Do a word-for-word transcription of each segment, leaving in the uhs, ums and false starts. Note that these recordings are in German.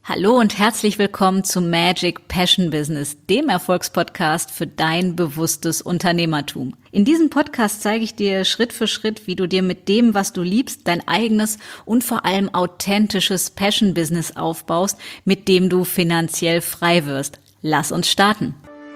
Hallo und herzlich willkommen zu Magic Passion Business, dem Erfolgspodcast für dein bewusstes Unternehmertum. In diesem Podcast zeige ich dir Schritt für Schritt, wie du dir mit dem, was du liebst, dein eigenes und vor allem authentisches Passion Business aufbaust, mit dem du finanziell frei wirst. Lass uns starten.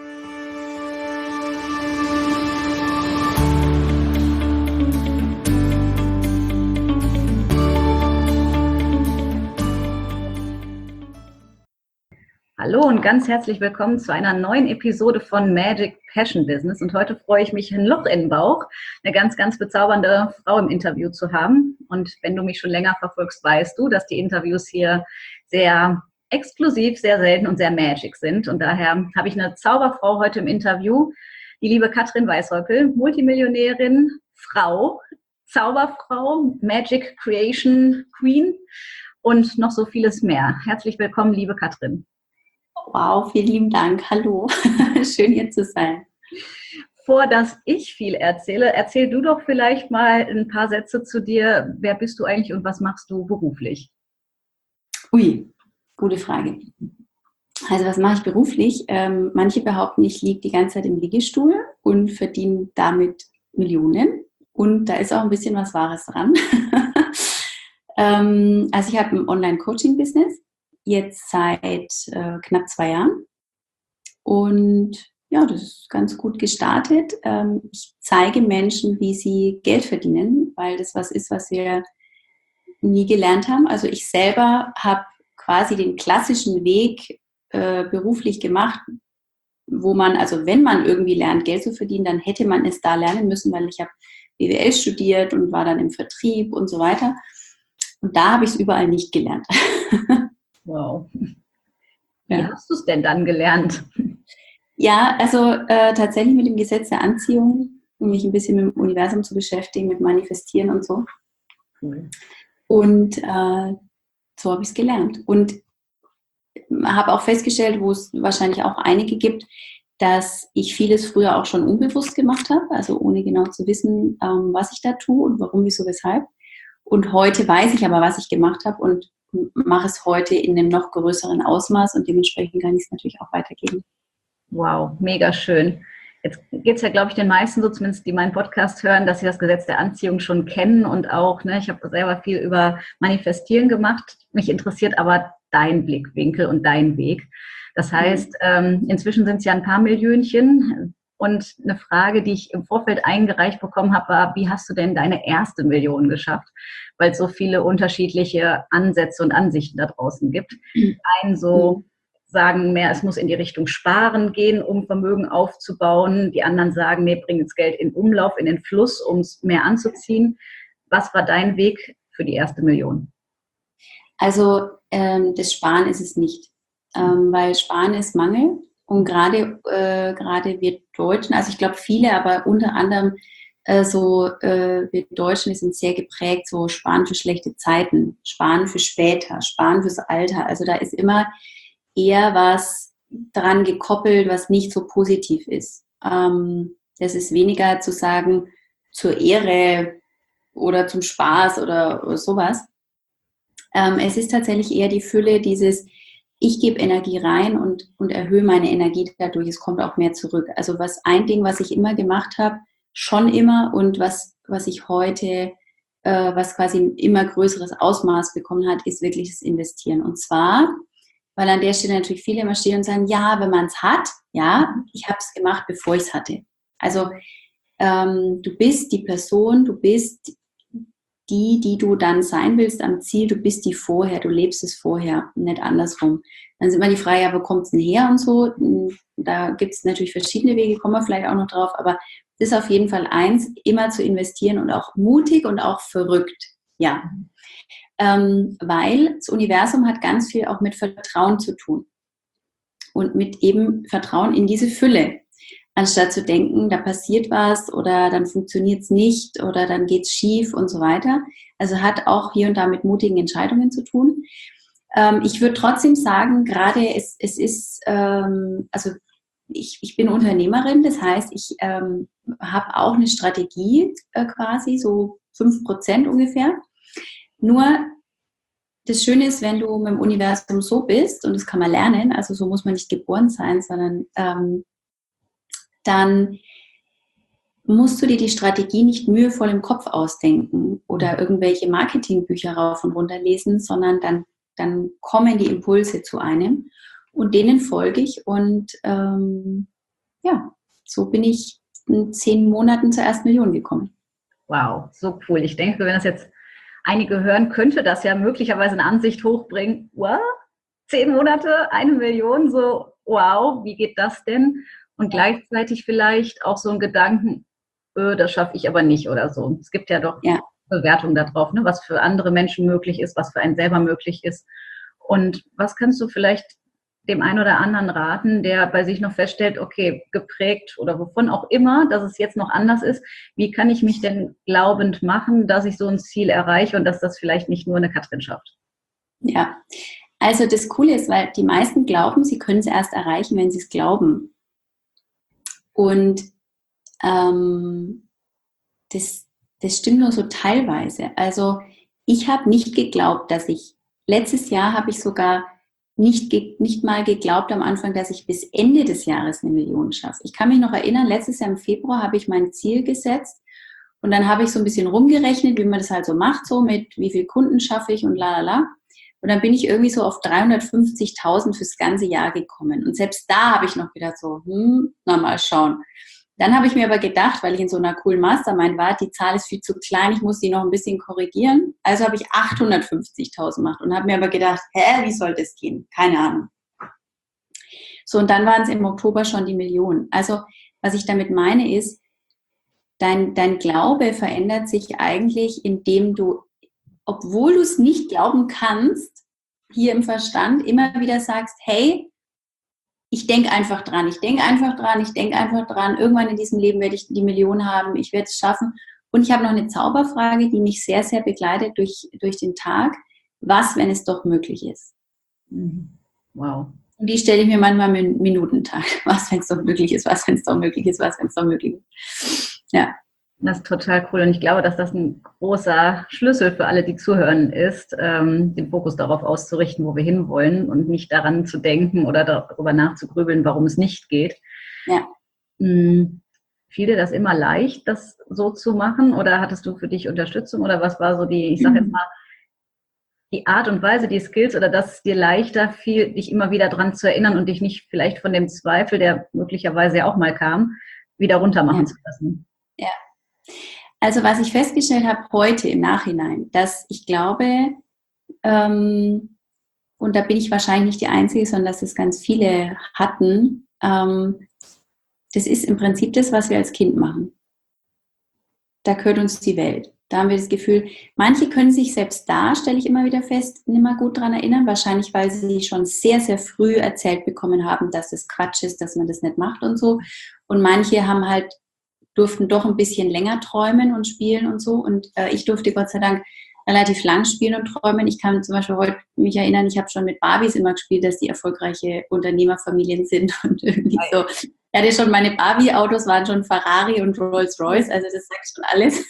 Hallo und ganz herzlich willkommen zu einer neuen Episode von Magic Passion Business. Und heute freue ich mich, ein Loch in den Bauch, eine ganz, ganz bezaubernde Frau im Interview zu haben. Und wenn du mich schon länger verfolgst, weißt du, dass die Interviews hier sehr exklusiv, sehr selten und sehr magic sind. Und daher habe ich eine Zauberfrau heute im Interview, die liebe Katrin Weishäupl, Multimillionärin, Frau, Zauberfrau, Magic Creation Queen und noch so vieles mehr. Herzlich willkommen, liebe Katrin. Wow, vielen lieben Dank. Hallo, schön hier zu sein. Vor dass ich viel erzähle, erzähl du doch vielleicht mal ein paar Sätze zu dir. Wer bist du eigentlich und was machst du beruflich? Ui, gute Frage. Also was mache ich beruflich? Ähm, manche behaupten, ich liege die ganze Zeit im Liegestuhl und verdiene damit Millionen. Und da ist auch ein bisschen was Wahres dran. ähm, also ich habe ein Online-Coaching-Business. Jetzt seit äh, knapp zwei Jahren und ja, das ist ganz gut gestartet. Ähm, ich zeige Menschen, wie sie Geld verdienen, weil das was ist, was wir nie gelernt haben. Also ich selber habe quasi den klassischen Weg äh, beruflich gemacht, wo man, also wenn man irgendwie lernt, Geld zu verdienen, dann hätte man es da lernen müssen, weil ich habe B W L studiert und war dann im Vertrieb und so weiter. Und da habe ich es überall nicht gelernt. Wow. Wie Ja. hast du es denn dann gelernt? Ja, also äh, tatsächlich mit dem Gesetz der Anziehung, um mich ein bisschen mit dem Universum zu beschäftigen, mit Manifestieren und so. Cool. Und äh, so habe ich es gelernt. Und habe auch festgestellt, wo es wahrscheinlich auch einige gibt, dass ich vieles früher auch schon unbewusst gemacht habe, also ohne genau zu wissen, ähm, was ich da tue und warum, wieso, weshalb. Und heute weiß ich aber, was ich gemacht habe und mache es heute in einem noch größeren Ausmaß und dementsprechend kann ich es natürlich auch weitergeben. Wow, mega schön. Jetzt geht es ja, glaube ich, den meisten so, zumindest die meinen Podcast hören, dass sie das Gesetz der Anziehung schon kennen und auch, ne, ich habe selber viel über Manifestieren gemacht. Mich interessiert aber dein Blickwinkel und dein Weg. Das heißt, ähm, inzwischen sind es ja ein paar Millionchen. Und eine Frage, die ich im Vorfeld eingereicht bekommen habe, war, wie hast du denn deine erste Million geschafft? Weil es so viele unterschiedliche Ansätze und Ansichten da draußen gibt. Einen so sagen mehr, es muss in die Richtung Sparen gehen, um Vermögen aufzubauen. Die anderen sagen, nee, bring das Geld in Umlauf, in den Fluss, um es mehr anzuziehen. Was war dein Weg für die erste Million? Also ähm, das Sparen ist es nicht, ähm, weil Sparen ist Mangel. Und gerade äh, gerade wir Deutschen, also ich glaube viele, aber unter anderem äh, so äh, wir Deutschen, wir sind sehr geprägt, so Sparen für schlechte Zeiten, Sparen für später, Sparen fürs Alter. Also da ist immer eher was dran gekoppelt, was nicht so positiv ist. Ähm, das ist weniger zu sagen zur Ehre oder zum Spaß oder, oder sowas. Ähm, es ist tatsächlich eher die Fülle dieses ich gebe Energie rein und, und erhöhe meine Energie dadurch, es kommt auch mehr zurück. Also was ein Ding, was ich immer gemacht habe, schon immer und was, was ich heute, äh, was quasi ein immer größeres Ausmaß bekommen hat, ist wirklich das Investieren. Und zwar, weil an der Stelle natürlich viele immer stehen und sagen, ja, wenn man es hat, ja, ich habe es gemacht, bevor ich es hatte. Also ähm, du bist die Person, du bist die, die du dann sein willst am Ziel, du bist die vorher, du lebst es vorher, nicht andersrum. Dann ist immer die Frage, ja, wo kommt es denn her und so. Da gibt es natürlich verschiedene Wege, kommen wir vielleicht auch noch drauf, aber das ist auf jeden Fall eins, immer zu investieren und auch mutig und auch verrückt, ja. Ähm, weil das Universum hat ganz viel auch mit Vertrauen zu tun und mit eben Vertrauen in diese Fülle. Anstatt zu denken, da passiert was oder dann funktioniert es nicht oder dann geht es schief und so weiter. Also hat auch hier und da mit mutigen Entscheidungen zu tun. Ähm, ich würde trotzdem sagen, gerade es, es ist, ähm, also ich, ich bin Unternehmerin, das heißt, ich ähm, habe auch eine Strategie äh, quasi, so fünf Prozent ungefähr. Nur das Schöne ist, wenn du mit dem Universum so bist, und das kann man lernen, also so muss man nicht geboren sein, sondern ähm, dann musst du dir die Strategie nicht mühevoll im Kopf ausdenken oder irgendwelche Marketingbücher rauf und runter lesen, sondern dann, dann kommen die Impulse zu einem und denen folge ich. Und ähm, ja, so bin ich in zehn Monaten zur ersten Million gekommen. Wow, so cool. Ich denke, wenn das jetzt einige hören, könnte das ja möglicherweise eine Ansicht hochbringen. What? Zehn Monate, eine Million, so wow, wie geht das denn? Und ja. Gleichzeitig vielleicht auch so ein Gedanken, öh, das schaffe ich aber nicht oder so. Es gibt ja doch ja. Bewertungen darauf, ne, was für andere Menschen möglich ist, was für einen selber möglich ist. Und was kannst du vielleicht dem einen oder anderen raten, der bei sich noch feststellt, okay, geprägt oder wovon auch immer, dass es jetzt noch anders ist, wie kann ich mich denn glaubend machen, dass ich so ein Ziel erreiche und dass das vielleicht nicht nur eine Katrin schafft? Ja, also das Coole ist, weil die meisten glauben, sie können es erst erreichen, wenn sie es glauben. Und ähm, das, das stimmt nur so teilweise. Also ich habe nicht geglaubt, dass ich, letztes Jahr habe ich sogar nicht, nicht mal geglaubt am Anfang, dass ich bis Ende des Jahres eine Million schaffe. Ich kann mich noch erinnern, letztes Jahr im Februar habe ich mein Ziel gesetzt und dann habe ich so ein bisschen rumgerechnet, wie man das halt so macht, so mit wie viel Kunden schaffe ich und la la la. Und dann bin ich irgendwie so auf dreihundertfünfzigtausend fürs ganze Jahr gekommen. Und selbst da habe ich noch gedacht so, hm, na mal schauen. Dann habe ich mir aber gedacht, weil ich in so einer coolen Mastermind war, die Zahl ist viel zu klein, ich muss die noch ein bisschen korrigieren. Also habe ich achthundertfünfzigtausend gemacht und habe mir aber gedacht, hä, wie soll das gehen? Keine Ahnung. So, und dann waren es im Oktober schon die Millionen. Also, was ich damit meine ist, dein, dein Glaube verändert sich eigentlich, indem du, obwohl du es nicht glauben kannst, hier im Verstand immer wieder sagst, hey, ich denke einfach dran, ich denke einfach dran, ich denke einfach dran, irgendwann in diesem Leben werde ich die Million haben, ich werde es schaffen. Und ich habe noch eine Zauberfrage, die mich sehr, sehr begleitet durch, durch den Tag. Was, wenn es doch möglich ist? Wow. Und die stelle ich mir manchmal im Minutentag. Was, wenn es doch möglich ist? Was, wenn es doch möglich ist? Was, wenn es doch möglich ist? Ja. Das ist total cool und ich glaube, dass das ein großer Schlüssel für alle, die zuhören, ist, ähm, den Fokus darauf auszurichten, wo wir hinwollen und nicht daran zu denken oder darüber nachzugrübeln, warum es nicht geht. Ja. Hm, fiel dir das immer leicht, das so zu machen oder hattest du für dich Unterstützung oder was war so die, ich sage jetzt mal, die Art und Weise, die Skills oder dass es dir leichter fiel, dich immer wieder dran zu erinnern und dich nicht vielleicht von dem Zweifel, der möglicherweise ja auch mal kam, wieder runtermachen Ja. zu lassen? Ja. Also was ich festgestellt habe heute im Nachhinein, dass ich glaube, ähm, und da bin ich wahrscheinlich nicht die Einzige, sondern dass es ganz viele hatten, ähm, das ist im Prinzip das, was wir als Kind machen. Da gehört uns die Welt. Da haben wir das Gefühl, manche können sich selbst da, stelle ich immer wieder fest, nicht mehr gut dran erinnern, wahrscheinlich weil sie schon sehr, sehr früh erzählt bekommen haben, dass das Quatsch ist, dass man das nicht macht und so. Und manche haben halt durften doch ein bisschen länger träumen und spielen und so. Und äh, ich durfte Gott sei Dank relativ lang spielen und träumen. Ich kann zum Beispiel heute mich erinnern, ich habe schon mit Barbies immer gespielt, dass die erfolgreiche Unternehmerfamilien sind und irgendwie so. Ich hatte schon meine Barbie-Autos, waren schon Ferrari und Rolls-Royce, also das sagt schon alles.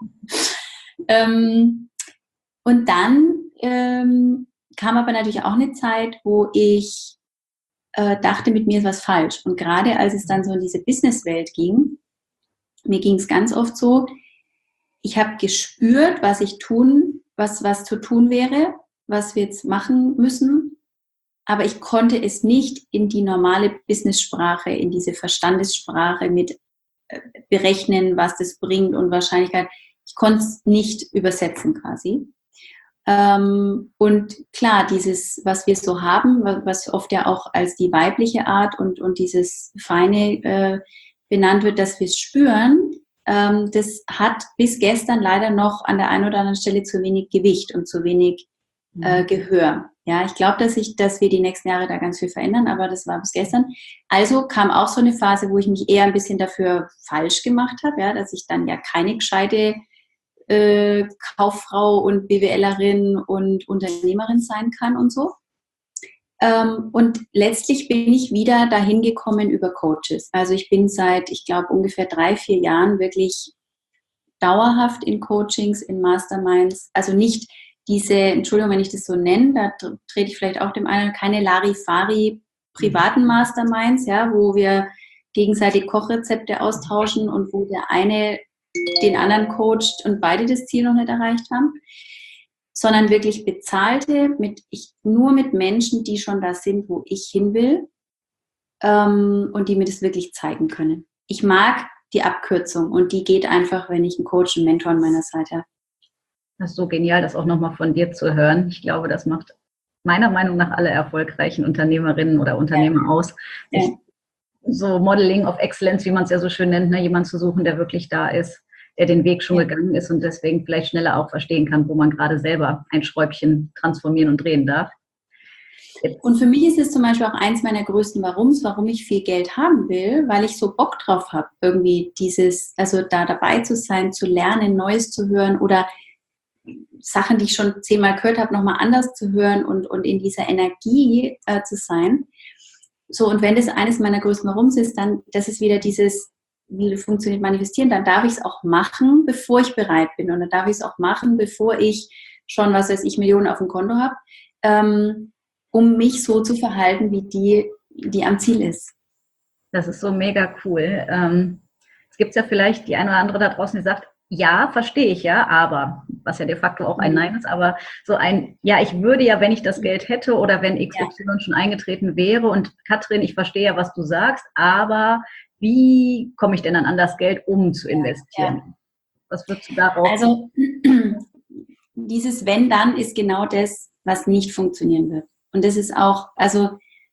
ähm, und dann ähm, kam aber natürlich auch eine Zeit, wo ich äh, dachte, mit mir ist was falsch. Und gerade als es dann so in diese Businesswelt ging, mir ging es ganz oft so, ich habe gespürt, was ich tun, was, was zu tun wäre, was wir jetzt machen müssen, aber ich konnte es nicht in die normale Business-Sprache, in diese Verstandessprache mit äh, berechnen, was das bringt und Wahrscheinlichkeit. Ich konnte es nicht übersetzen quasi. Ähm, und klar, dieses, was wir so haben, was oft ja auch als die weibliche Art und, und dieses Feine äh, benannt wird, dass wir es spüren, ähm, das hat bis gestern leider noch an der einen oder anderen Stelle zu wenig Gewicht und zu wenig äh, Gehör. Ja, ich glaube, dass ich, dass wir die nächsten Jahre da ganz viel verändern, aber das war bis gestern. Also kam auch so eine Phase, wo ich mich eher ein bisschen dafür falsch gemacht habe, ja, dass ich dann ja keine gescheite äh, Kauffrau und BWLerin und Unternehmerin sein kann und so. Ähm, und letztlich bin ich wieder dahin gekommen über Coaches. Also ich bin seit, ich glaube, ungefähr drei, vier Jahren wirklich dauerhaft in Coachings, in Masterminds. Also nicht diese, Entschuldigung, wenn ich das so nenne, da trete ich vielleicht auch dem einen, keine Larifari privaten Masterminds, ja, wo wir gegenseitig Kochrezepte austauschen und wo der eine den anderen coacht und beide das Ziel noch nicht erreicht haben, sondern wirklich bezahlte, mit, ich, nur mit Menschen, die schon da sind, wo ich hin will, ähm, und die mir das wirklich zeigen können. Ich mag die Abkürzung und die geht einfach, wenn ich einen Coach, einen Mentor an meiner Seite habe. Das ist so genial, das auch nochmal von dir zu hören. Ich glaube, das macht meiner Meinung nach alle erfolgreichen Unternehmerinnen oder Unternehmer ja. aus. Sich ja. So Modeling of Excellence, wie man es ja so schön nennt, ne, jemanden zu suchen, der wirklich da ist, der den Weg schon ja. gegangen ist und deswegen vielleicht schneller auch verstehen kann, wo man gerade selber ein Schräubchen transformieren und drehen darf. Jetzt. Und für mich ist es zum Beispiel auch eins meiner größten Warums, warum ich viel Geld haben will, weil ich so Bock drauf habe, irgendwie dieses, also da dabei zu sein, zu lernen, Neues zu hören oder Sachen, die ich schon zehnmal gehört habe, nochmal anders zu hören und, und in dieser Energie äh, zu sein. So, und wenn das eines meiner größten Warums ist, dann, das ist wieder dieses, wie funktioniert Manifestieren, dann darf ich es auch machen, bevor ich bereit bin. Und dann darf ich es auch machen, bevor ich schon, was weiß ich, Millionen auf dem Konto habe, ähm, um mich so zu verhalten, wie die, die am Ziel ist. Das ist so mega cool. Ähm, es gibt ja vielleicht die eine oder andere da draußen, die sagt, ja, verstehe ich ja, aber, was ja de facto auch ein Nein ist, aber so ein, ja, ich würde ja, wenn ich das Geld hätte oder wenn X Y ja. schon eingetreten wäre und Katrin, ich verstehe ja, was du sagst, aber wie komme ich denn dann an das Geld, um zu investieren? Ja. Was würdest du darauf? Also, dieses Wenn, dann ist genau das, was nicht funktionieren wird. Und das ist auch, also,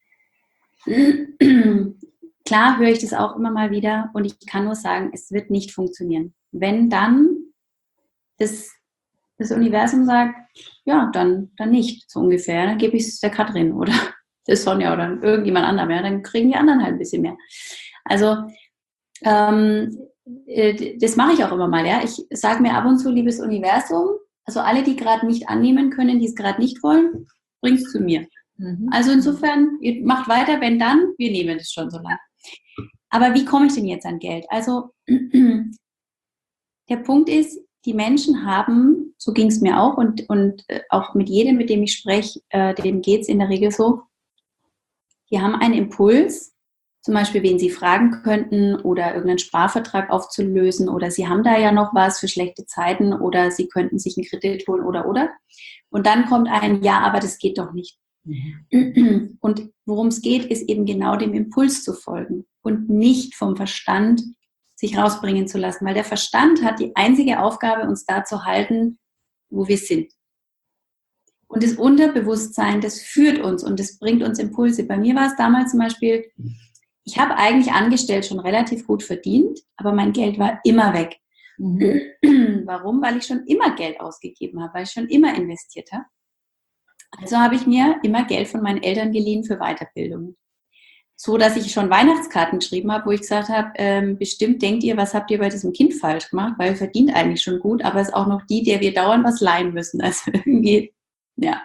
klar höre ich das auch immer mal wieder und ich kann nur sagen, es wird nicht funktionieren. Wenn dann das, das Universum sagt, ja, dann, dann nicht, so ungefähr. Dann gebe ich es der Katrin oder der Sonja oder irgendjemand anderem. Ja, dann kriegen die anderen halt ein bisschen mehr. Also, ähm, das mache ich auch immer mal. Ja. Ich sage mir ab und zu, liebes Universum, also alle, die gerade nicht annehmen können, die es gerade nicht wollen, bringt es zu mir. Mhm. Also insofern, ihr macht weiter, wenn dann, wir nehmen es schon so lange. Aber wie komme ich denn jetzt an Geld? Also, der Punkt ist, die Menschen haben, so ging es mir auch und, und auch mit jedem, mit dem ich spreche, äh, dem geht es in der Regel so, die haben einen Impuls, zum Beispiel, wen sie fragen könnten oder irgendeinen Sparvertrag aufzulösen oder sie haben da ja noch was für schlechte Zeiten oder sie könnten sich einen Kredit holen oder, oder. Und dann kommt ein, ja, aber das geht doch nicht. Mhm. Und worum es geht, ist eben genau dem Impuls zu folgen und nicht vom Verstand sich rausbringen zu lassen, weil der Verstand hat die einzige Aufgabe, uns da zu halten, wo wir sind. Und das Unterbewusstsein, das führt uns und das bringt uns Impulse. Bei mir war es damals zum Beispiel, ich habe eigentlich angestellt schon relativ gut verdient, aber mein Geld war immer weg. Mhm. Warum? Weil ich schon immer Geld ausgegeben habe, weil ich schon immer investiert habe. Also habe ich mir immer Geld von meinen Eltern geliehen für Weiterbildung. So, dass ich schon Weihnachtskarten geschrieben habe, wo ich gesagt habe, ähm, bestimmt denkt ihr, was habt ihr bei diesem Kind falsch gemacht, weil er verdient eigentlich schon gut, aber ist auch noch die, der wir dauernd was leihen müssen. Also irgendwie, ja.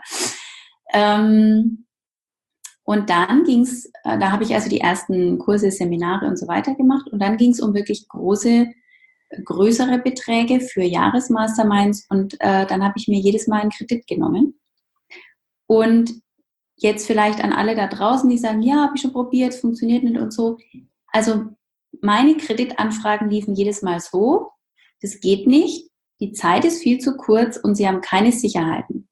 Ähm, und dann ging es, äh, da habe ich also die ersten Kurse, Seminare und so weiter gemacht und dann ging es um wirklich große, größere Beträge für Jahresmasterminds und äh, dann habe ich mir jedes Mal einen Kredit genommen. Und jetzt vielleicht an alle da draußen, die sagen, ja, habe ich schon probiert, es funktioniert nicht und so. Also meine Kreditanfragen liefen jedes Mal so, das geht nicht, die Zeit ist viel zu kurz und sie haben keine Sicherheiten.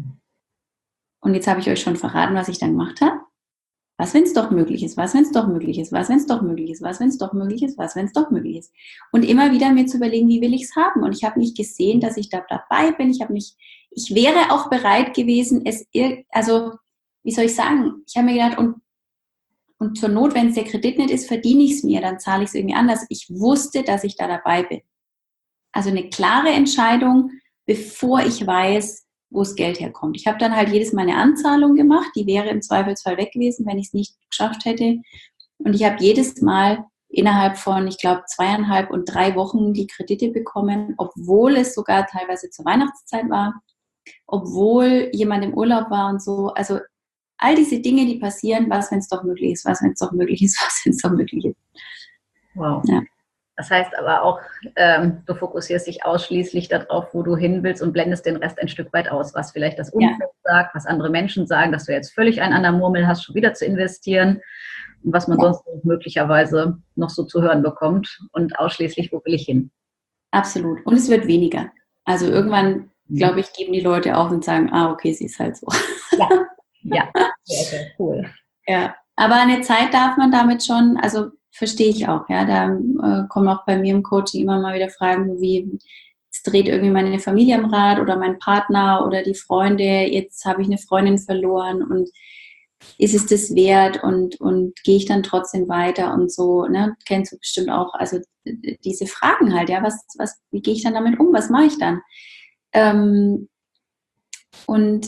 Und jetzt habe ich euch schon verraten, was ich dann gemacht habe. Was, wenn es doch möglich ist? Was, wenn es doch möglich ist? Was, wenn es doch möglich ist? Was, wenn es doch möglich ist? Was, wenn es doch möglich ist? Und immer wieder mir zu überlegen, wie will ich es haben? Und ich habe nicht gesehen, dass ich da dabei bin. Ich habe nicht, ich wäre auch bereit gewesen, es, also, wie soll ich sagen? Ich habe mir gedacht, und, und zur Not, wenn es der Kredit nicht ist, verdiene ich es mir, dann zahle ich es irgendwie anders. Ich wusste, dass ich da dabei bin. Also eine klare Entscheidung, bevor ich weiß, wo das Geld herkommt. Ich habe dann halt jedes Mal eine Anzahlung gemacht, die wäre im Zweifelsfall weg gewesen, wenn ich es nicht geschafft hätte. Und ich habe jedes Mal innerhalb von, ich glaube, zweieinhalb und drei Wochen die Kredite bekommen, obwohl es sogar teilweise zur Weihnachtszeit war, obwohl jemand im Urlaub war und so. Also all diese Dinge, die passieren, was, wenn es doch möglich ist, was, wenn es doch möglich ist, was, wenn es doch möglich ist. Wow. Ja. Das heißt aber auch, ähm, du fokussierst dich ausschließlich darauf, wo du hin willst und blendest den Rest ein Stück weit aus, was vielleicht das Umfeld ja. sagt, was andere Menschen sagen, dass du jetzt völlig einen an der Murmel hast, schon wieder zu investieren und was man ja. sonst möglicherweise noch so zu hören bekommt und ausschließlich, wo will ich hin? Absolut. Und es wird weniger. Also irgendwann, glaube ich, geben die Leute auf und sagen, ah, okay, sie ist halt so. Ja, ja. Sehr, sehr cool. Ja, aber eine Zeit darf man damit schon, also verstehe ich auch, ja, da äh, kommen auch bei mir im Coaching immer mal wieder Fragen, wie, jetzt dreht irgendwie meine Familie am Rad oder mein Partner oder die Freunde, jetzt habe ich eine Freundin verloren und ist es das wert und, und gehe ich dann trotzdem weiter und so, ne, kennst du bestimmt auch, also diese Fragen halt, ja, was, was, wie gehe ich dann damit um, was mache ich dann? Ähm, und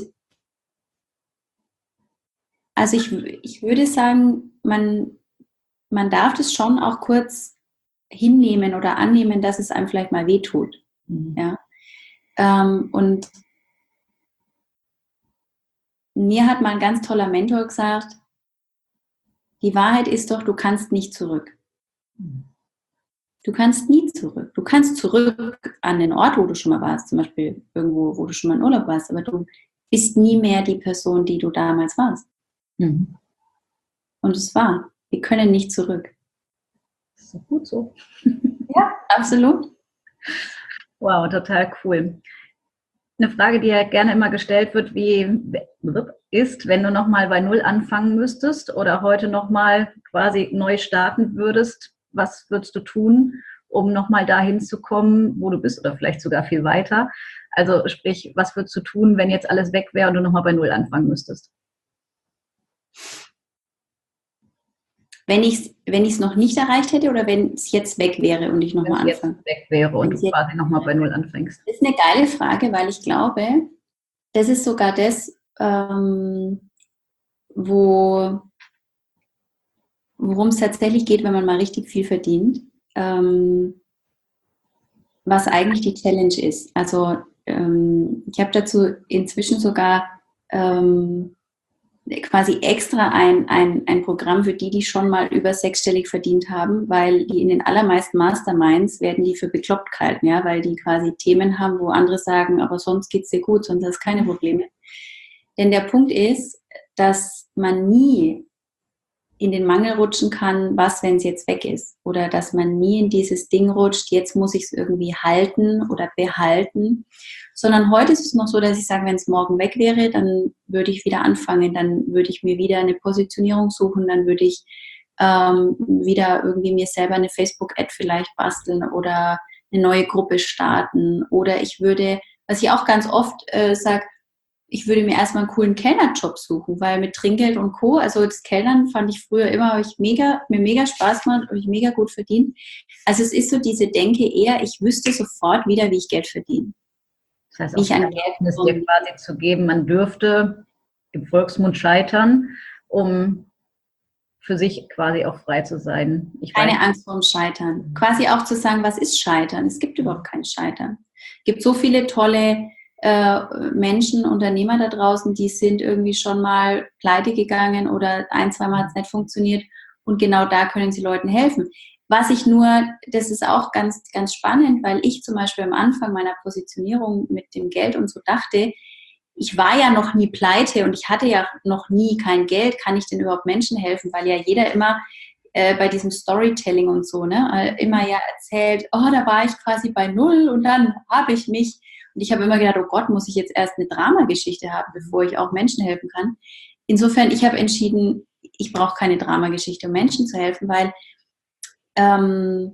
also ich, ich würde sagen, man man darf das schon auch kurz hinnehmen oder annehmen, dass es einem vielleicht mal wehtut. Mhm. Ja? Ähm, und mir hat mal ein ganz toller Mentor gesagt, die Wahrheit ist doch, du kannst nicht zurück. Mhm. Du kannst nie zurück. Du kannst zurück an den Ort, wo du schon mal warst, zum Beispiel irgendwo, wo du schon mal in Urlaub warst, aber du bist nie mehr die Person, die du damals warst. Mhm. Und es war. Wir können nicht zurück. Das ist gut so. Ja, absolut. Wow, total cool. Eine Frage, die ja gerne immer gestellt wird, wie ist, wenn du nochmal bei Null anfangen müsstest oder heute nochmal quasi neu starten würdest, was würdest du tun, um nochmal dahin zu kommen, wo du bist oder vielleicht sogar viel weiter? Also sprich, was würdest du tun, wenn jetzt alles weg wäre und du nochmal bei Null anfangen müsstest? Wenn ich es wenn ich's noch nicht erreicht hätte oder wenn es jetzt weg wäre und ich nochmal anfange? Wenn es weg wäre und du quasi nochmal bei Null anfängst. Das ist eine geile Frage, weil ich glaube, das ist sogar das, ähm, wo, worum es tatsächlich geht, wenn man mal richtig viel verdient, ähm, was eigentlich die Challenge ist. Also ähm, ich habe dazu inzwischen sogar ähm, quasi extra ein, ein, ein Programm für die, die schon mal über sechsstellig verdient haben, weil die in den allermeisten Masterminds werden die für bekloppt gehalten, ja, weil die quasi Themen haben, wo andere sagen, aber sonst geht's dir gut, sonst hast du keine Probleme. Denn der Punkt ist, dass man nie in den Mangel rutschen kann, was, wenn es jetzt weg ist. Oder dass man nie in dieses Ding rutscht, jetzt muss ich es irgendwie halten oder behalten. Sondern heute ist es noch so, dass ich sage, wenn es morgen weg wäre, dann würde ich wieder anfangen, dann würde ich mir wieder eine Positionierung suchen, dann würde ich ähm, wieder irgendwie mir selber eine Facebook-Ad vielleicht basteln oder eine neue Gruppe starten. Oder ich würde, was ich auch ganz oft äh, sage, ich würde mir erstmal einen coolen Kellnerjob suchen, weil mit Trinkgeld und Co., also das Kellnern fand ich früher immer, habe ich mega, mir mega Spaß gemacht, habe ich mega gut verdient. Also es ist so diese Denke eher, ich wüsste sofort wieder, wie ich Geld verdiene. Das heißt, auch ein Erlaubnis dir quasi zu geben, man dürfte im Volksmund scheitern, um für sich quasi auch frei zu sein. Ich Keine weiß. Angst vorm Scheitern. Quasi auch zu sagen, was ist Scheitern? Es gibt überhaupt kein Scheitern. Es gibt so viele tolle Menschen, Unternehmer da draußen, die sind irgendwie schon mal pleite gegangen oder ein, zwei Mal hat es nicht funktioniert und genau da können sie Leuten helfen. Was ich nur, das ist auch ganz, ganz spannend, weil ich zum Beispiel am Anfang meiner Positionierung mit dem Geld und so dachte, ich war ja noch nie pleite und ich hatte ja noch nie kein Geld, kann ich denn überhaupt Menschen helfen, weil ja jeder immer äh, bei diesem Storytelling und so, ne, immer ja erzählt, oh, da war ich quasi bei Null und dann habe ich mich. Und ich habe immer gedacht, oh Gott, muss ich jetzt erst eine Dramageschichte haben, bevor ich auch Menschen helfen kann. Insofern, ich habe entschieden, ich brauche keine Dramageschichte, um Menschen zu helfen, weil ähm,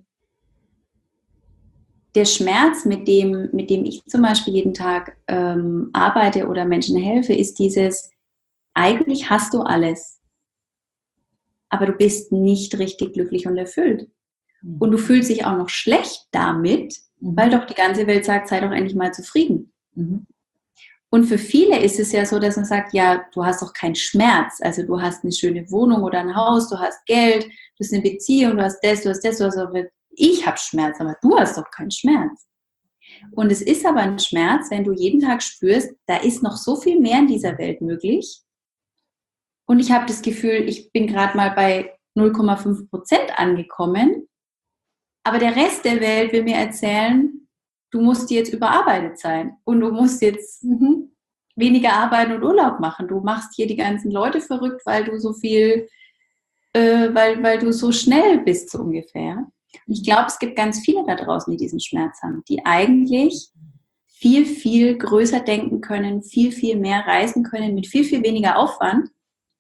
der Schmerz, mit dem, mit dem ich zum Beispiel jeden Tag ähm, arbeite oder Menschen helfe, ist dieses, eigentlich hast du alles, aber du bist nicht richtig glücklich und erfüllt. Und du fühlst dich auch noch schlecht damit, mhm. weil doch die ganze Welt sagt, sei doch endlich mal zufrieden. Mhm. Und für viele ist es ja so, dass man sagt, ja, du hast doch keinen Schmerz. Also du hast eine schöne Wohnung oder ein Haus, du hast Geld, du hast eine Beziehung, du hast das, du hast das, du hast das. Ich habe Schmerz, aber du hast doch keinen Schmerz. Und es ist aber ein Schmerz, wenn du jeden Tag spürst, da ist noch so viel mehr in dieser Welt möglich. Und ich habe das Gefühl, ich bin gerade mal bei null Komma fünf Prozent angekommen. Aber der Rest der Welt will mir erzählen, du musst jetzt überarbeitet sein und du musst jetzt mhm, weniger arbeiten und Urlaub machen. Du machst hier die ganzen Leute verrückt, weil du so viel, äh, weil, weil du so schnell bist, so ungefähr. Ich glaube, es gibt ganz viele da draußen, die diesen Schmerz haben, die eigentlich viel, viel größer denken können, viel, viel mehr reisen können, mit viel, viel weniger Aufwand.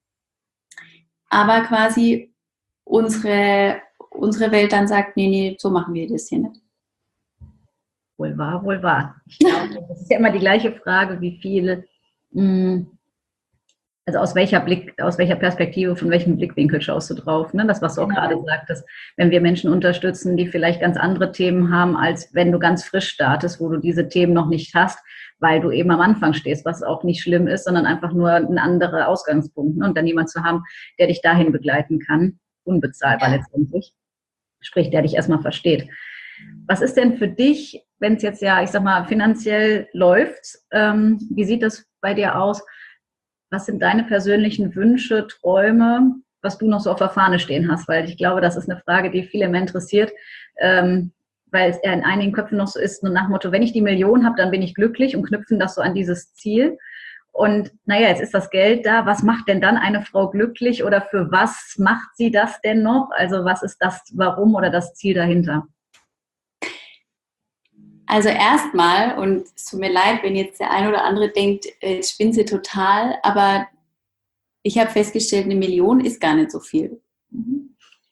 Aber quasi unsere, unsere Welt dann sagt, nee, nee, so machen wir das hier nicht. Wohl wahr, wohl wahr. Ich glaube, das ist ja immer die gleiche Frage, wie viele, mh, also aus welcher Blick, aus welcher Perspektive, von welchem Blickwinkel schaust du drauf, ne? Das, was du auch genau. gerade sagtest, wenn wir Menschen unterstützen, die vielleicht ganz andere Themen haben, als wenn du ganz frisch startest, wo du diese Themen noch nicht hast, weil du eben am Anfang stehst, was auch nicht schlimm ist, sondern einfach nur ein anderer Ausgangspunkt, ne? Und dann jemand zu haben, der dich dahin begleiten kann, unbezahlbar ja. letztendlich, sprich, der dich erstmal versteht. Was ist denn für dich, wenn es jetzt ja, ich sag mal, finanziell läuft, ähm, wie sieht das bei dir aus? Was sind deine persönlichen Wünsche, Träume, was du noch so auf der Fahne stehen hast? Weil ich glaube, das ist eine Frage, die viele mehr interessiert, ähm, weil es ja in einigen Köpfen noch so ist, nur nach dem Motto, wenn ich die Million habe, dann bin ich glücklich und knüpfen das so an dieses Ziel. Und naja, jetzt ist das Geld da. Was macht denn dann eine Frau glücklich oder für was macht sie das denn noch? Also was ist das Warum oder das Ziel dahinter? Also erstmal, und es tut mir leid, wenn jetzt der eine oder andere denkt, jetzt spinnt sie total, aber ich habe festgestellt, eine Million ist gar nicht so viel. Mhm.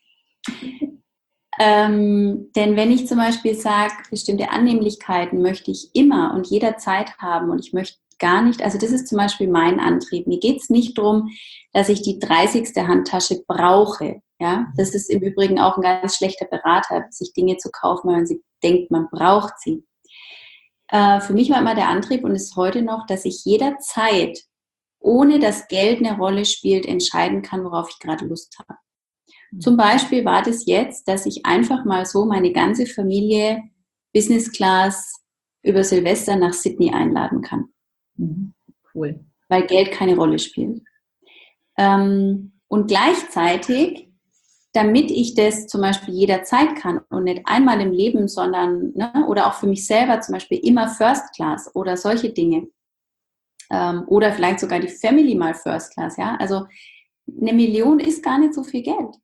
ähm, denn wenn ich zum Beispiel sage, bestimmte Annehmlichkeiten möchte ich immer und jederzeit haben und ich möchte gar nicht, also das ist zum Beispiel mein Antrieb. Mir geht es nicht darum, dass ich die dreißigste Handtasche brauche. Ja? Das ist im Übrigen auch ein ganz schlechter Berater, sich Dinge zu kaufen, weil man sie denkt, man braucht sie. Äh, für mich war immer der Antrieb und ist heute noch, dass ich jederzeit, ohne dass Geld eine Rolle spielt, entscheiden kann, worauf ich gerade Lust habe. Mhm. Zum Beispiel war das jetzt, dass ich einfach mal so meine ganze Familie Business Class über Silvester nach Sydney einladen kann. Mhm. Cool. Weil Geld keine Rolle spielt. Ähm, und gleichzeitig, damit ich das zum Beispiel jederzeit kann und nicht einmal im Leben, sondern, ne, oder auch für mich selber zum Beispiel immer First Class oder solche Dinge. Ähm, oder vielleicht sogar die Family mal First Class, ja. Also eine Million ist gar nicht so viel Geld.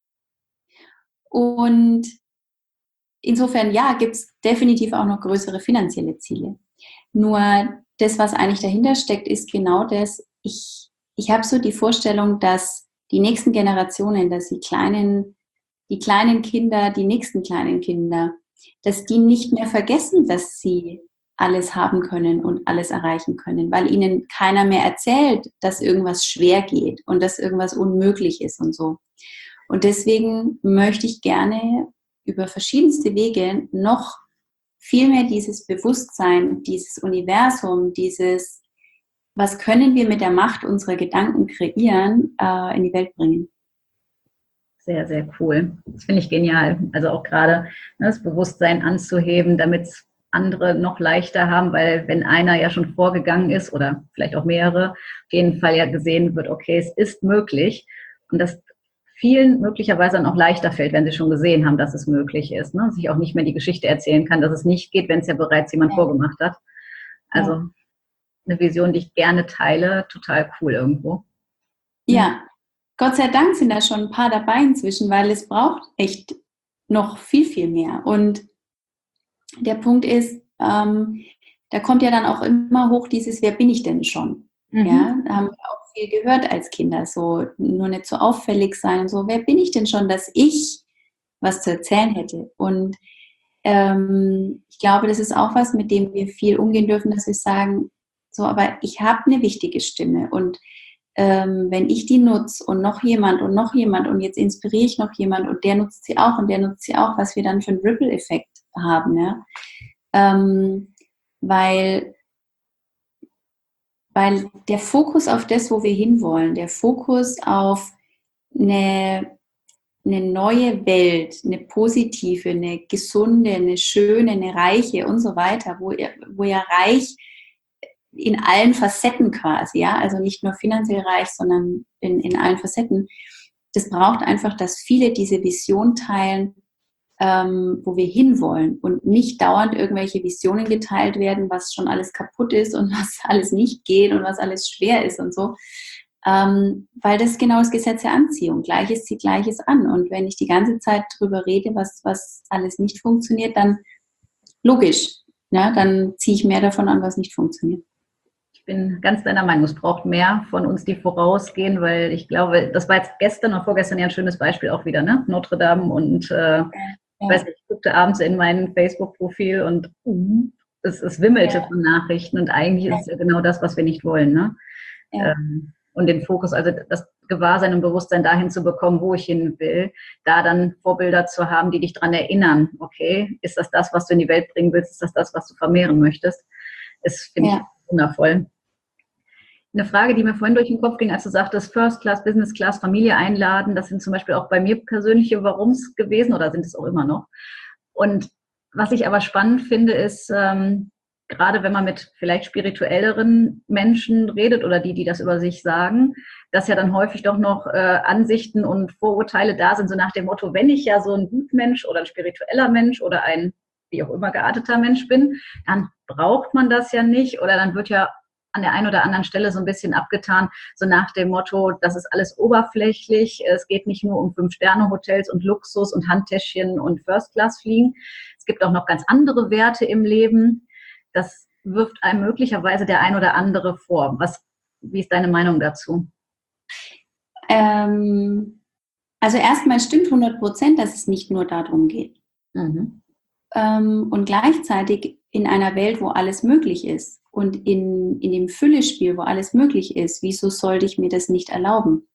Und insofern, ja, gibt es definitiv auch noch größere finanzielle Ziele. Nur das, was eigentlich dahinter steckt, ist genau das, ich, ich habe so die Vorstellung, dass die nächsten Generationen, dass die kleinen, die kleinen Kinder, die nächsten kleinen Kinder, dass die nicht mehr vergessen, dass sie alles haben können und alles erreichen können, weil ihnen keiner mehr erzählt, dass irgendwas schwer geht und dass irgendwas unmöglich ist und so. Und deswegen möchte ich gerne über verschiedenste Wege noch viel mehr dieses Bewusstsein, dieses Universum, dieses, was können wir mit der Macht unserer Gedanken kreieren, äh, in die Welt bringen. Sehr, sehr cool. Das finde ich genial. Also auch gerade ne, das Bewusstsein anzuheben, damit es andere noch leichter haben, weil wenn einer ja schon vorgegangen ist oder vielleicht auch mehrere, auf jeden Fall ja gesehen wird, okay, es ist möglich und das vielen möglicherweise dann auch leichter fällt, wenn sie schon gesehen haben, dass es möglich ist. Ne? Sich auch nicht mehr die Geschichte erzählen kann, dass es nicht geht, wenn es ja bereits jemand ja. vorgemacht hat. Also ja. eine Vision, die ich gerne teile, total cool irgendwo. Ja, Gott sei Dank sind da schon ein paar dabei inzwischen, weil es braucht echt noch viel, viel mehr. Und der Punkt ist, ähm, da kommt ja dann auch immer hoch dieses, wer bin ich denn schon? Mhm. Ja, da haben wir auch viel gehört als Kinder, so nur nicht so auffällig sein und so, wer bin ich denn schon, dass ich was zu erzählen hätte? Und ähm, ich glaube, das ist auch was, mit dem wir viel umgehen dürfen, dass wir sagen, so, aber ich habe eine wichtige Stimme und ähm, wenn ich die nutze und noch jemand und noch jemand und jetzt inspiriere ich noch jemand und der nutzt sie auch und der nutzt sie auch, was wir dann für einen Ripple-Effekt haben, ja, ähm, weil Weil der Fokus auf das, wo wir hinwollen, der Fokus auf eine, eine neue Welt, eine positive, eine gesunde, eine schöne, eine reiche und so weiter, wo ihr, wo ihr reich in allen Facetten quasi, ja, also nicht nur finanziell reich, sondern in, in allen Facetten, das braucht einfach, dass viele diese Vision teilen, ähm, wo wir hinwollen und nicht dauernd irgendwelche Visionen geteilt werden, was schon alles kaputt ist und was alles nicht geht und was alles schwer ist und so. Ähm, weil das ist genau das Gesetz der Anziehung. Gleiches zieht Gleiches an. Und wenn ich die ganze Zeit drüber rede, was, was alles nicht funktioniert, dann logisch, ja, dann ziehe ich mehr davon an, was nicht funktioniert. Ich bin ganz deiner Meinung, es braucht mehr von uns, die vorausgehen, weil ich glaube, das war jetzt gestern und vorgestern ja ein schönes Beispiel auch wieder, ne? Notre Dame und äh, ja. Ich weiß nicht, ich guckte abends in mein Facebook-Profil und uh, es, es wimmelte ja. von Nachrichten und eigentlich ja. ist es ja genau das, was wir nicht wollen, ne? Ja. Ähm, und den Fokus, also das Gewahrsein und Bewusstsein dahin zu bekommen, wo ich hin will, da dann Vorbilder zu haben, die dich daran erinnern, okay, ist das das, was du in die Welt bringen willst, ist das das, was du vermehren möchtest, ist, finde ja. ich, wundervoll. Eine Frage, die mir vorhin durch den Kopf ging, als du sagtest, First Class, Business Class, Familie einladen, das sind zum Beispiel auch bei mir persönliche Warums gewesen oder sind es auch immer noch. Und was ich aber spannend finde, ist, ähm, gerade wenn man mit vielleicht spirituelleren Menschen redet oder die, die das über sich sagen, dass ja dann häufig doch noch äh, Ansichten und Vorurteile da sind, so nach dem Motto, wenn ich ja so ein Gutmensch oder ein spiritueller Mensch oder ein wie auch immer gearteter Mensch bin, dann braucht man das ja nicht oder dann wird ja an der einen oder anderen Stelle so ein bisschen abgetan, so nach dem Motto, das ist alles oberflächlich, es geht nicht nur um Fünf-Sterne-Hotels und Luxus und Handtäschchen und First-Class-Fliegen, es gibt auch noch ganz andere Werte im Leben. Das wirft einem möglicherweise der ein oder andere vor. Was, wie ist deine Meinung dazu? Ähm, also erstmal stimmt hundert Prozent, dass es nicht nur darum geht. Mhm. Ähm, und gleichzeitig in einer Welt, wo alles möglich ist und in, in dem Füllespiel, wo alles möglich ist, wieso sollte ich mir das nicht erlauben?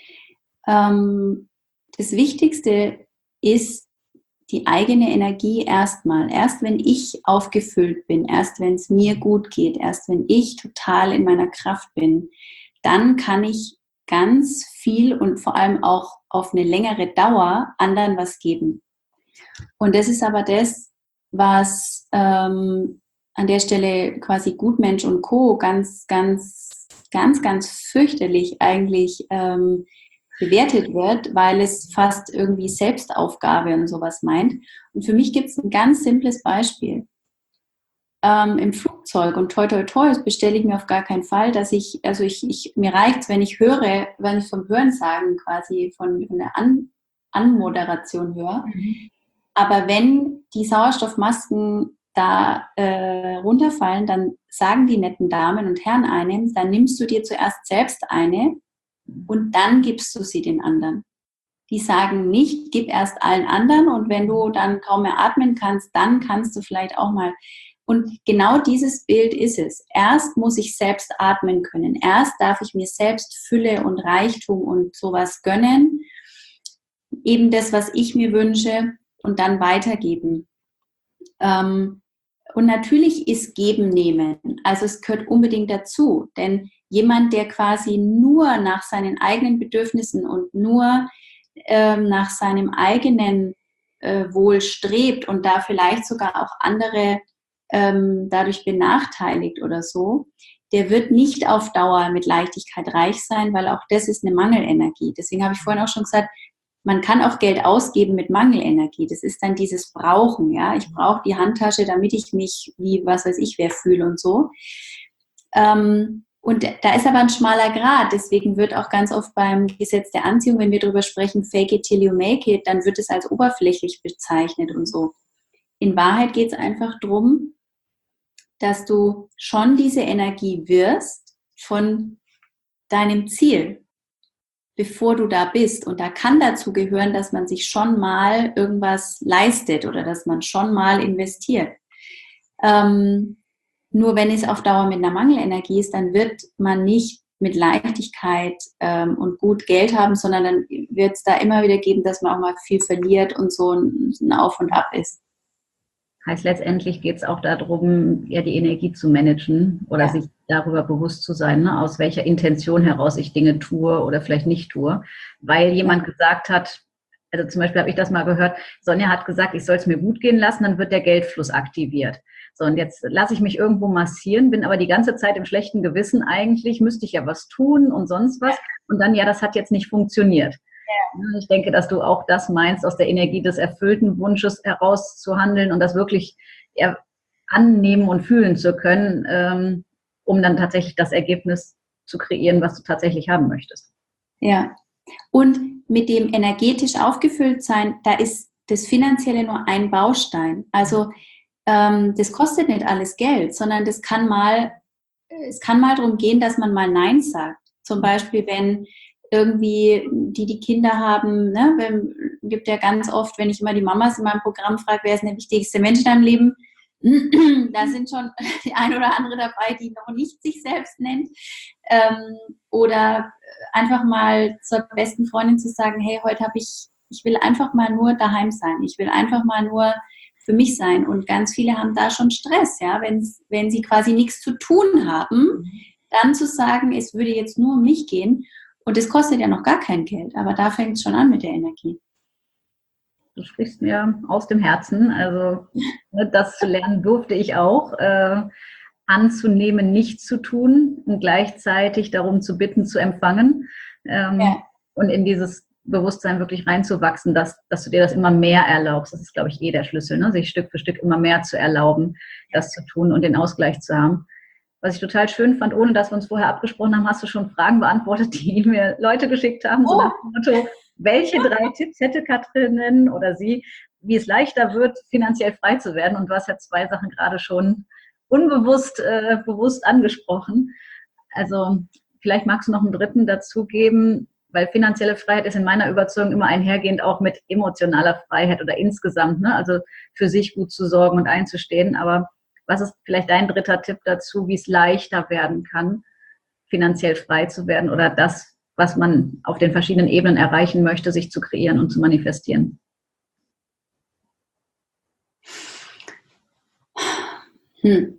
Ähm, das Wichtigste ist die eigene Energie erstmal. Erst wenn ich aufgefüllt bin, erst wenn es mir gut geht, erst wenn ich total in meiner Kraft bin, dann kann ich ganz viel und vor allem auch auf eine längere Dauer anderen was geben. Und das ist aber das, was ähm, an der Stelle quasi Gutmensch und Co. ganz, ganz, ganz, ganz fürchterlich eigentlich ähm, bewertet wird, weil es fast irgendwie Selbstaufgabe und sowas meint. Und für mich gibt es ein ganz simples Beispiel. Ähm, Im Flugzeug und toi toi toi, das bestelle ich mir auf gar keinen Fall, dass ich, also ich, ich mir reicht es, wenn ich höre, wenn ich vom Hörensagen quasi von, von der An, Anmoderation höre. Mhm. Aber wenn die Sauerstoffmasken da äh, runterfallen, dann sagen die netten Damen und Herren einem, dann nimmst du dir zuerst selbst eine und dann gibst du sie den anderen. Die sagen nicht, gib erst allen anderen und wenn du dann kaum mehr atmen kannst, dann kannst du vielleicht auch mal. Und genau dieses Bild ist es. Erst muss ich selbst atmen können. Erst darf ich mir selbst Fülle und Reichtum und sowas gönnen. Eben das, was ich mir wünsche und dann weitergeben. Ähm, und natürlich ist Geben, Nehmen. Also es gehört unbedingt dazu. Denn jemand, der quasi nur nach seinen eigenen Bedürfnissen und nur ähm, nach seinem eigenen äh, Wohl strebt und da vielleicht sogar auch andere ähm, dadurch benachteiligt oder so, der wird nicht auf Dauer mit Leichtigkeit reich sein, weil auch das ist eine Mangelenergie. Deswegen habe ich vorhin auch schon gesagt, man kann auch Geld ausgeben mit Mangelenergie. Das ist dann dieses Brauchen. Ja, ich brauche die Handtasche, damit ich mich wie, was weiß ich, wer fühle und so. Ähm, und da ist aber ein schmaler Grat. Deswegen wird auch ganz oft beim Gesetz der Anziehung, wenn wir darüber sprechen, fake it till you make it, dann wird es als oberflächlich bezeichnet und so. In Wahrheit geht es einfach darum, dass du schon diese Energie wirst von deinem Ziel, bevor du da bist. Und da kann dazu gehören, dass man sich schon mal irgendwas leistet oder dass man schon mal investiert. Ähm, nur wenn es auf Dauer mit einer Mangelenergie ist, dann wird man nicht mit Leichtigkeit ähm, und gut Geld haben, sondern dann wird es da immer wieder geben, dass man auch mal viel verliert und so ein, ein Auf und Ab ist. Heißt, letztendlich geht es auch darum, ja, die Energie zu managen oder ja. sich darüber bewusst zu sein, ne, aus welcher Intention heraus ich Dinge tue oder vielleicht nicht tue. Weil jemand ja. gesagt hat, also zum Beispiel habe ich das mal gehört, Sonja hat gesagt, ich soll es mir gut gehen lassen, dann wird der Geldfluss aktiviert. So, und jetzt lasse ich mich irgendwo massieren, bin aber die ganze Zeit im schlechten Gewissen, eigentlich müsste ich ja was tun und sonst was. Und dann, ja, das hat jetzt nicht funktioniert. Ich denke, dass du auch das meinst, aus der Energie des erfüllten Wunsches heraus zu handeln und das wirklich eher annehmen und fühlen zu können, ähm, um dann tatsächlich das Ergebnis zu kreieren, was du tatsächlich haben möchtest. Ja. Und mit dem energetisch aufgefüllt sein, da ist das Finanzielle nur ein Baustein. Also ähm, das kostet nicht alles Geld, sondern das kann mal, es kann mal darum gehen, dass man mal Nein sagt. Zum Beispiel, wenn irgendwie die, die Kinder haben, ne, wenn, gibt ja ganz oft, wenn ich immer die Mamas in meinem Programm frage, wer ist der wichtigste Mensch in deinem Leben, da sind schon die ein oder andere dabei, die noch nicht sich selbst nennt. Ähm, oder einfach mal zur besten Freundin zu sagen, hey, heute habe ich, ich will einfach mal nur daheim sein. Ich will einfach mal nur für mich sein. Und ganz viele haben da schon Stress, ja, wenn, wenn sie quasi nichts zu tun haben, dann zu sagen, es würde jetzt nur um mich gehen. Und es kostet ja noch gar kein Geld, aber da fängt es schon an mit der Energie. Du sprichst mir aus dem Herzen. Also ne, das zu lernen durfte ich auch. Äh, anzunehmen, nichts zu tun und gleichzeitig darum zu bitten, zu empfangen. Ähm, ja. Und in dieses Bewusstsein wirklich reinzuwachsen, dass, dass du dir das immer mehr erlaubst. Das ist, glaube ich, eh der Schlüssel, ne? Sich Stück für Stück immer mehr zu erlauben, das zu tun und den Ausgleich zu haben. Was ich total schön fand, ohne dass wir uns vorher abgesprochen haben, hast du schon Fragen beantwortet, die mir Leute geschickt haben, so nach dem Motto, welche drei Tipps hätte Katrin oder sie, wie es leichter wird, finanziell frei zu werden? Und du hast ja zwei Sachen gerade schon unbewusst, äh, bewusst angesprochen. Also vielleicht magst du noch einen dritten dazugeben, weil finanzielle Freiheit ist in meiner Überzeugung immer einhergehend auch mit emotionaler Freiheit oder insgesamt, ne? Also für sich gut zu sorgen und einzustehen. Aber was ist vielleicht dein dritter Tipp dazu, wie es leichter werden kann, finanziell frei zu werden oder das, was man auf den verschiedenen Ebenen erreichen möchte, sich zu kreieren und zu manifestieren? Hm.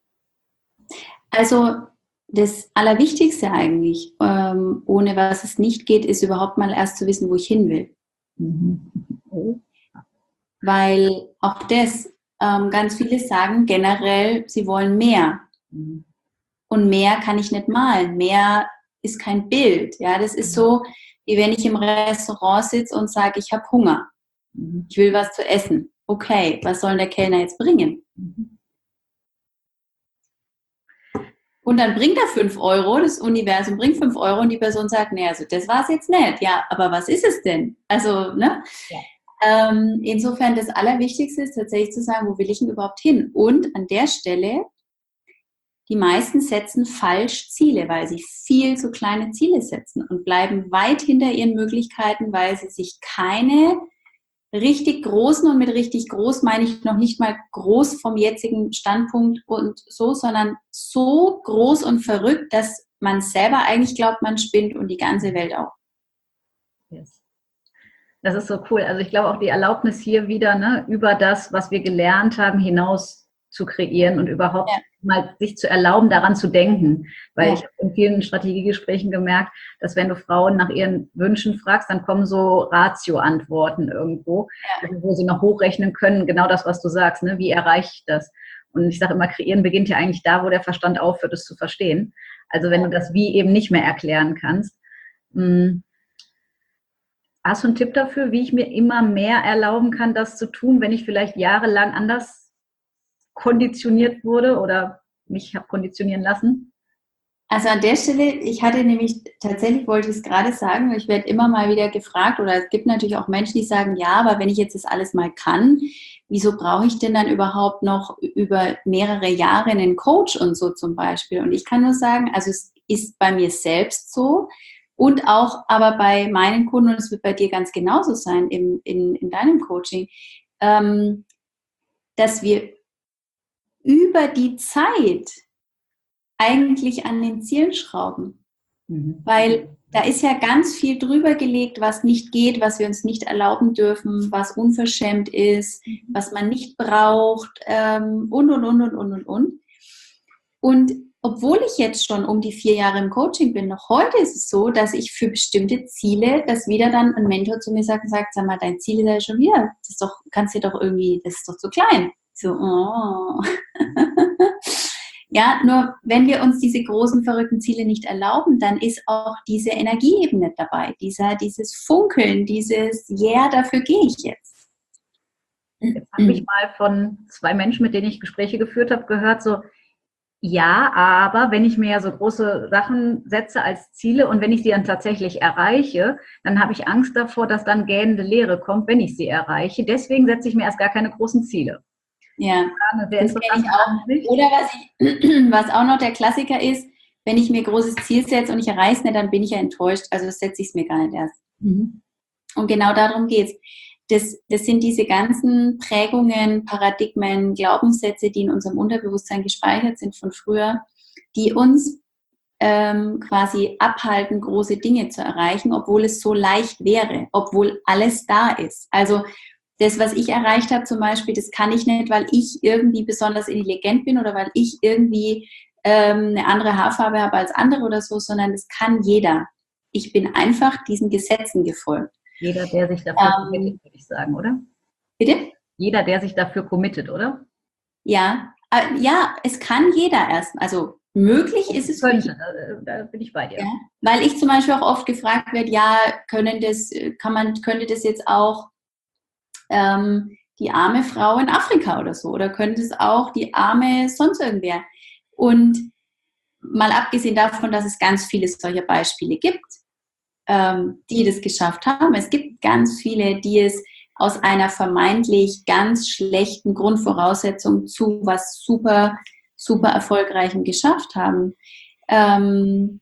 Also das Allerwichtigste eigentlich, ähm, ohne was es nicht geht, ist überhaupt mal erst zu wissen, wo ich hin will. Mhm. Oh. Weil auch das, ähm, ganz viele sagen generell, sie wollen mehr. Mhm. Und mehr kann ich nicht malen. Mehr ist kein Bild. Ja, das ist so, wie wenn ich im Restaurant sitze und sage, ich habe Hunger. Mhm. Ich will was zu essen. Okay, was soll der Kellner jetzt bringen? Mhm. Und dann bringt er fünf Euro, das Universum bringt fünf Euro und die Person sagt, nee, also das war es jetzt nicht. Ja, aber was ist es denn? Also, ne? Ja. Ähm, insofern das Allerwichtigste ist tatsächlich zu sagen, wo will ich denn überhaupt hin? Und an der Stelle, die meisten setzen falsch Ziele, weil sie viel zu kleine Ziele setzen und bleiben weit hinter ihren Möglichkeiten, weil sie sich keine richtig großen, und mit richtig groß meine ich noch nicht mal groß vom jetzigen Standpunkt und so, sondern so groß und verrückt, dass man selber eigentlich glaubt, man spinnt und die ganze Welt auch. Yes. Das ist so cool. Also ich glaube auch die Erlaubnis hier wieder, ne, über das, was wir gelernt haben, hinaus zu kreieren und überhaupt ja. mal sich zu erlauben, daran zu denken. Weil ja. ich habe in vielen Strategiegesprächen gemerkt, dass wenn du Frauen nach ihren Wünschen fragst, dann kommen so Ratio-Antworten irgendwo, ja. wo sie noch hochrechnen können, genau das, was du sagst, ne? Wie erreiche ich das? Und ich sage immer, kreieren beginnt ja eigentlich da, wo der Verstand aufhört, es zu verstehen. Also wenn du das Wie eben nicht mehr erklären kannst. Mh, hast du einen Tipp dafür, wie ich mir immer mehr erlauben kann, das zu tun, wenn ich vielleicht jahrelang anders konditioniert wurde oder mich habe konditionieren lassen? Also an der Stelle, ich hatte nämlich, tatsächlich wollte ich es gerade sagen, ich werde immer mal wieder gefragt, oder es gibt natürlich auch Menschen, die sagen, ja, aber wenn ich jetzt das alles mal kann, wieso brauche ich denn dann überhaupt noch über mehrere Jahre einen Coach und so zum Beispiel? Und ich kann nur sagen, also es ist bei mir selbst so und auch aber bei meinen Kunden, und es wird bei dir ganz genauso sein im, in, in deinem Coaching, ähm, dass wir über die Zeit eigentlich an den Zielen schrauben. Mhm. Weil da ist ja ganz viel drüber gelegt, was nicht geht, was wir uns nicht erlauben dürfen, was unverschämt ist, mhm. was man nicht braucht ähm, und, und, und, und, und, und, und. Und obwohl ich jetzt schon um die vier Jahre im Coaching bin, noch heute ist es so, dass ich für bestimmte Ziele, dass wieder dann ein Mentor zu mir sagt und sagt, sag mal, dein Ziel ist ja schon wieder, das ist doch, kannst du doch irgendwie, das ist doch zu klein. So, oh. Ja, nur wenn wir uns diese großen, verrückten Ziele nicht erlauben, dann ist auch diese Energieebene dabei, dieser, dieses Funkeln, dieses Yeah, dafür gehe ich jetzt. Jetzt habe ich mal von zwei Menschen, mit denen ich Gespräche geführt habe, gehört, so, ja, aber wenn ich mir ja so große Sachen setze als Ziele und wenn ich sie dann tatsächlich erreiche, dann habe ich Angst davor, dass dann gähnende Leere kommt, wenn ich sie erreiche. Deswegen setze ich mir erst gar keine großen Ziele. Ja, das kenne ich auch. Oder was, ich, was auch noch der Klassiker ist, wenn ich mir ein großes Ziel setze und ich erreiche es nicht, dann bin ich ja enttäuscht. Also setze ich es mir gar nicht erst. Mhm. Und genau darum geht es. Das, das sind diese ganzen Prägungen, Paradigmen, Glaubenssätze, die in unserem Unterbewusstsein gespeichert sind von früher, die uns ähm, quasi abhalten, große Dinge zu erreichen, obwohl es so leicht wäre, obwohl alles da ist. Also das, was ich erreicht habe zum Beispiel, das kann ich nicht, weil ich irgendwie besonders intelligent bin oder weil ich irgendwie ähm, eine andere Haarfarbe habe als andere oder so, sondern das kann jeder. Ich bin einfach diesen Gesetzen gefolgt. Jeder, der sich dafür ähm, committet, würde ich sagen, oder? Bitte? Jeder, der sich dafür committet, oder? Ja, äh, ja, es kann jeder erst. Also möglich das ist es könnte, da, da bin ich bei dir. Ja, weil ich zum Beispiel auch oft gefragt werde, ja, können das, kann man, könnte das jetzt auch ähm, die arme Frau in Afrika oder so? Oder könnte es auch die arme sonst irgendwer? Und mal abgesehen davon, dass es ganz viele solcher Beispiele gibt, die das geschafft haben. Es gibt ganz viele, die es aus einer vermeintlich ganz schlechten Grundvoraussetzung zu was super, super Erfolgreichem geschafft haben. Ähm,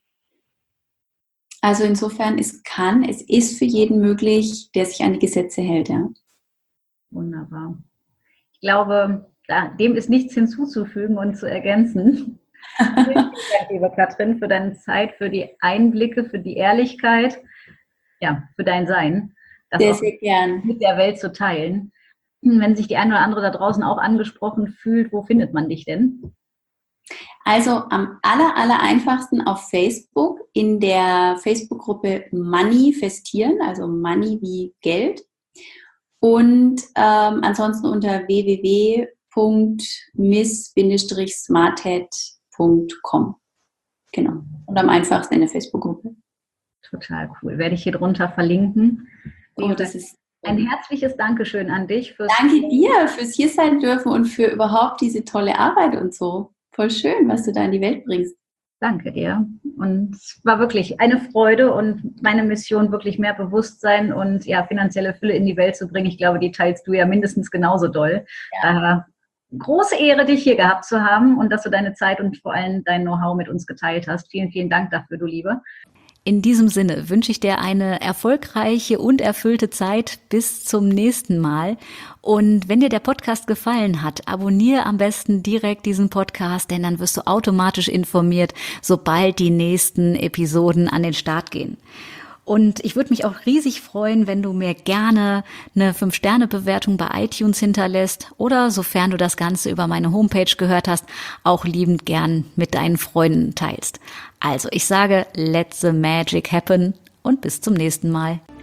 also insofern, es kann, es ist für jeden möglich, der sich an die Gesetze hält. Ja. Wunderbar. Ich glaube, da, dem ist nichts hinzuzufügen und zu ergänzen. Vielen, vielen Dank, liebe Katrin, für deine Zeit, für die Einblicke, für die Ehrlichkeit, ja, für dein Sein, das sehr, auch sehr gern mit der Welt zu teilen. Wenn sich die eine oder andere da draußen auch angesprochen fühlt, wo findet man dich denn? Also am aller, aller einfachsten auf Facebook, in der Facebook-Gruppe Manifestieren, also Money wie Geld. Und ähm, ansonsten unter w w w punkt miss smarthead punkt com. Genau. Und am einfachsten in der Facebook-Gruppe. Total cool. Werde ich hier drunter verlinken. Oh, das ist ein herzliches Dankeschön an dich. Fürs Danke dir fürs hier sein dürfen und für überhaupt diese tolle Arbeit und so. Voll schön, was du da in die Welt bringst. Danke dir. Und es war wirklich eine Freude und meine Mission, wirklich mehr Bewusstsein und ja, finanzielle Fülle in die Welt zu bringen. Ich glaube, die teilst du ja mindestens genauso doll. Ja. Daher große Ehre, dich hier gehabt zu haben und dass du deine Zeit und vor allem dein Know-how mit uns geteilt hast. Vielen, vielen Dank dafür, du Liebe. In diesem Sinne wünsche ich dir eine erfolgreiche und erfüllte Zeit bis zum nächsten Mal. Und wenn dir der Podcast gefallen hat, abonniere am besten direkt diesen Podcast, denn dann wirst du automatisch informiert, sobald die nächsten Episoden an den Start gehen. Und ich würde mich auch riesig freuen, wenn du mir gerne eine fünf Sterne Bewertung bei iTunes hinterlässt oder, sofern du das Ganze über meine Homepage gehört hast, auch liebend gern mit deinen Freunden teilst. Also ich sage, let the magic happen und bis zum nächsten Mal.